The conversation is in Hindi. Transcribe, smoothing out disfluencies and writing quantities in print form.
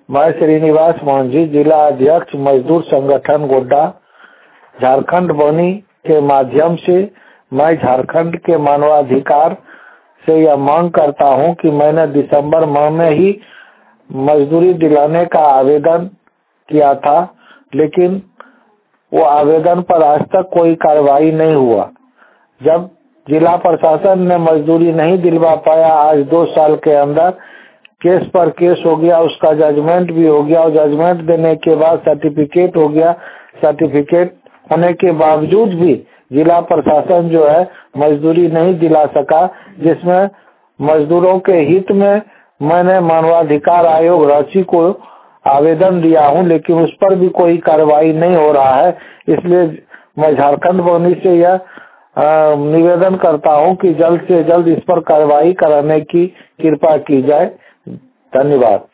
मैं श्रीनिवास मोहन जी, जिला अध्यक्ष मजदूर संगठन गोड्डा झारखंड बनी के माध्यम से मैं झारखंड के मानवाधिकार से यह मांग करता हूं कि मैंने दिसंबर माह में ही मजदूरी दिलाने का आवेदन किया था, लेकिन वो आवेदन पर आज तक कोई कार्रवाई नहीं हुआ। जब जिला प्रशासन ने मजदूरी नहीं दिलवा पाया, आज 2 साल के अंदर केस पर केस हो गया, उसका जजमेंट भी हो गया और जजमेंट देने के बाद सर्टिफिकेट हो गया। सर्टिफिकेट होने के बावजूद भी जिला प्रशासन जो है मजदूरी नहीं दिला सका, जिसमें मजदूरों के हित में मैंने मानवाधिकार आयोग रांची को आवेदन दिया हूं, लेकिन उस पर भी कोई कार्रवाई नहीं हो रहा है। इसलिए मैं झारखंड बनी से यह निवेदन करता हूं कि जल्द से जल्द इस पर कार्रवाई कराने की कृपा की जाए। धन्यवाद।